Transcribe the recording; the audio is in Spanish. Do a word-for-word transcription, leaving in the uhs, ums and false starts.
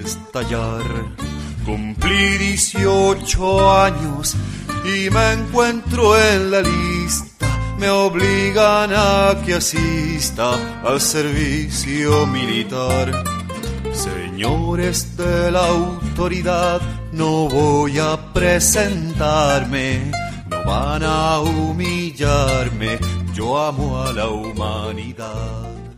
estallar. Cumplí dieciocho años y me encuentro en la lista. Me obligan a que asista al servicio militar. Señores de la autoridad, no voy a presentarme, no van a humillarme, yo amo a la humanidad.